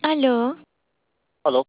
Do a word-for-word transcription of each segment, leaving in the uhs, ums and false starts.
Aló, Aló,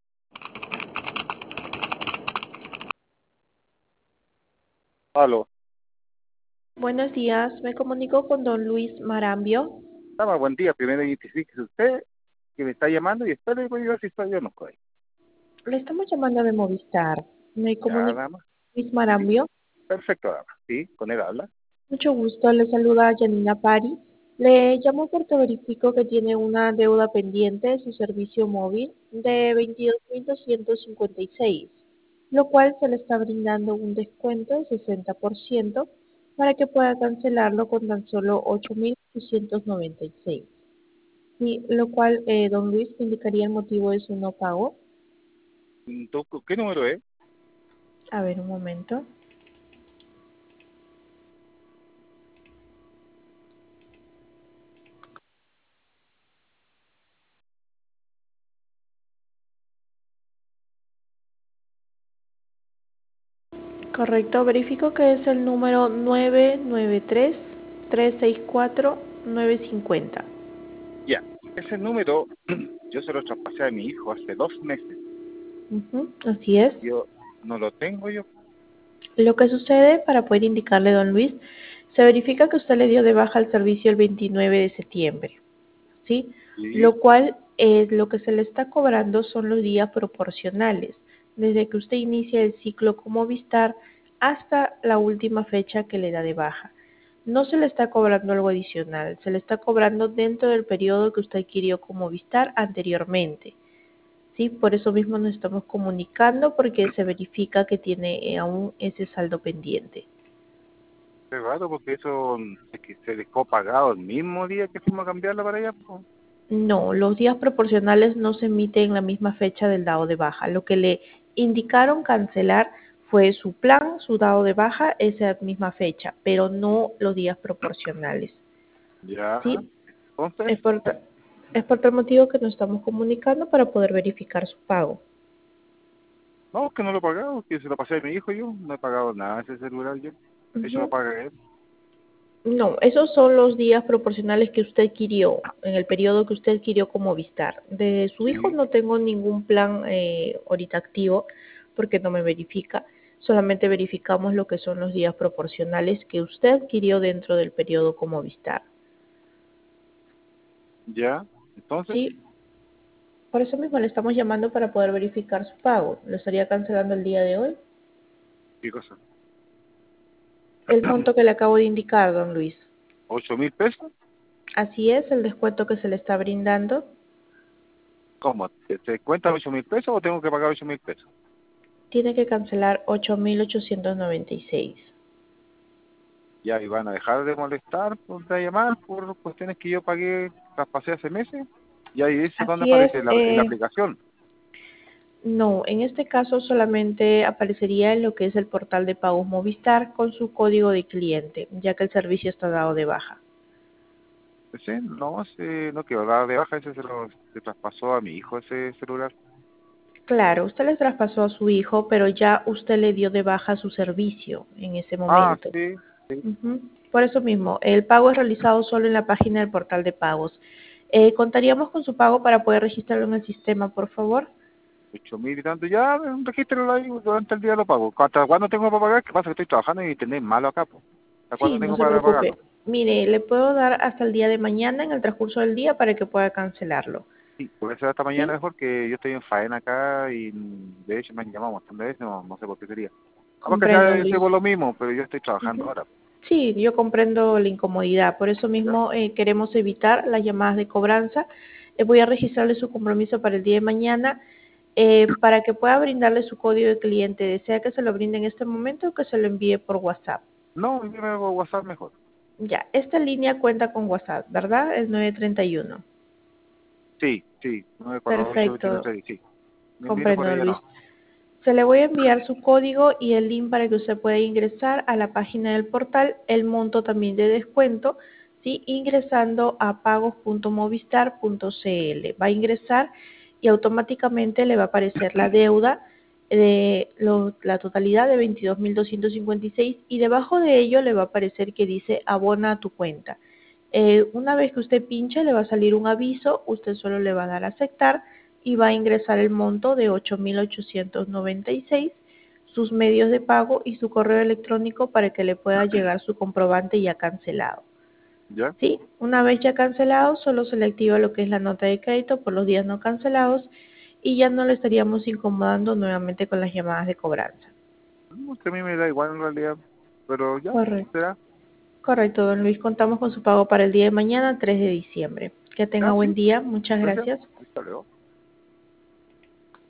aló. Buenos días, me comunico con don Luis Marambio. Dama, buen día. Primero identifíquese usted que me está llamando y después le voy a ver si estoy yo o no estoy. Le estamos llamando de Movistar. Me Ya, comunico dama. con Luis Sí, sí. Marambio. Perfecto, dama. Sí, con él habla. Mucho gusto, le saluda Janina Pari. Le llamo porque verifico que tiene una deuda pendiente de su servicio móvil de veintidós mil doscientos cincuenta y seis, lo cual se le está brindando un descuento de sesenta por ciento para que pueda cancelarlo con tan solo ocho mil ochocientos noventa y seis. Y lo cual, eh, don Luis, me indicaría el motivo de su no pago. Mm, ¿tú- ¿Qué número es? A ver, un momento. Correcto, verifico que es el número nueve nueve tres, tres seis cuatro, nueve cinco cero. Ya. Ese número yo se lo traspasé a mi hijo hace dos meses. Ujú, así es. Yo no lo tengo yo. Lo que sucede, para poder indicarle, don Luis, se verifica que usted le dio de baja el servicio el veintinueve de septiembre, ¿sí? Sí, Lo cual es lo que se le está cobrando son los días proporcionales, desde que usted inicia el ciclo como Movistar hasta la última fecha que le da de baja. No se le está cobrando algo adicional, se le está cobrando dentro del periodo que usted adquirió como Movistar anteriormente. Sí, por eso mismo nos estamos comunicando porque se verifica que tiene eh, aún ese saldo pendiente. es raro porque eso mm, es que se dejó pagado el mismo día que fuimos a cambiarla para allá, po. No, los días proporcionales no se emiten en la misma fecha del dado de baja. Lo que le indicaron cancelar fue su plan, su dado de baja, esa misma fecha, pero no los días proporcionales. Ya. ¿Sí? Entonces, Es por, ta- es por tal motivo que nos estamos comunicando para poder verificar su pago. no, que no lo he pagado, que se lo pasé a mi hijo yo. No he pagado nada de ese celular yo. Eso lo Ujú. paga él. No, esos son los días proporcionales que usted adquirió, en el periodo que usted adquirió como Movistar. De su hijo Sí, no tengo ningún plan eh, ahorita activo porque no me verifica. Solamente verificamos lo que son los días proporcionales que usted adquirió dentro del periodo como Movistar. ya. Entonces, Sí, por eso mismo le estamos llamando para poder verificar su pago. Lo estaría cancelando el día de hoy. ¿qué cosa? El monto que le acabo de indicar, don Luis. ¿Ocho mil pesos? Así es, el descuento que se le está brindando. ¿Cómo? ¿Te, te cuentan ocho mil pesos o tengo que pagar ocho mil pesos? Tiene que cancelar ocho mil ochocientos noventa y seis. Ya, y van a dejar de molestar, por de llamar, por cuestiones que yo pagué, traspasé hace meses. Y ahí eso donde Así es, aparece en la, en la eh, aplicación. no, en este caso solamente aparecería en lo que es el portal de pagos Movistar con su código de cliente, ya que el servicio está dado de baja. Sí, no, se, no quiero dar de baja, ese se lo se traspasó a mi hijo ese celular. Claro, usted le traspasó a su hijo, pero ya usted le dio de baja su servicio en ese Ah, momento. sí, sí. Ujú. Por eso mismo, el pago es realizado solo en la página del portal de pagos. Eh, ¿contaríamos con su pago para poder registrarlo en el sistema, por favor? Ocho mil y tanto, ya, regístralo ahí, durante el día lo pago. ¿Hasta cuándo tengo para pagar? ¿Qué pasa? Que estoy trabajando y internet malo acá, pues. ¿Hasta Sí, cuándo no tengo se para preocupe. pagarlo? Mire, le puedo dar hasta el día de mañana, en el transcurso del día, para que pueda cancelarlo. Sí, puede ser hasta mañana ¿Sí? mejor que yo estoy en faena acá y mm, de hecho me han llamado bastantes veces, no, no sé por qué sería. Capaz que Comprendo, sea Luis. ese por lo mismo, pero yo estoy trabajando Ujú. ahora. Sí, yo comprendo la incomodidad. Por eso ¿Ya? mismo eh, queremos evitar las llamadas de cobranza. Eh, voy a registrarle su compromiso para el día de mañana eh, para que pueda brindarle su código de cliente. ¿Desea que se lo brinde en este momento o que se lo envíe por WhatsApp? No, yo me hago WhatsApp mejor. Ya, esta línea cuenta con WhatsApp, ¿verdad? Es nueve treinta y uno. Sí, sí, nueve cuatro ocho veintiuno Perfecto, seis, sí. Me envíe por comprendo, ahí Luis. no. Se le voy a enviar su código y el link para que usted pueda ingresar a la página del portal, el monto también de descuento, ¿sí? Ingresando a pagos punto movistar punto cl. Va a ingresar y automáticamente le va a aparecer la deuda de lo- la totalidad de veintidós mil doscientos cincuenta y seis y debajo de ello le va a aparecer que dice abona a tu cuenta. Eh, una vez que usted pinche le va a salir un aviso, usted solo le va a dar a aceptar y va a ingresar el monto de ocho mil ochocientos noventa y seis, sus medios de pago y su correo electrónico para que le pueda llegar su comprobante ya cancelado. ¿Ya? ¿Sí? Una vez ya cancelado, solo se le activa lo que es la nota de crédito por los días no cancelados y ya no le estaríamos incomodando nuevamente con las llamadas de cobranza. No, que a mí me da igual en realidad, pero ya, Correcto. será. Correcto, don Luis. Contamos con su pago para el día de mañana, tres de diciembre. Que tenga Ya, buen sí, día. Muchas gracias. gracias. Hasta luego.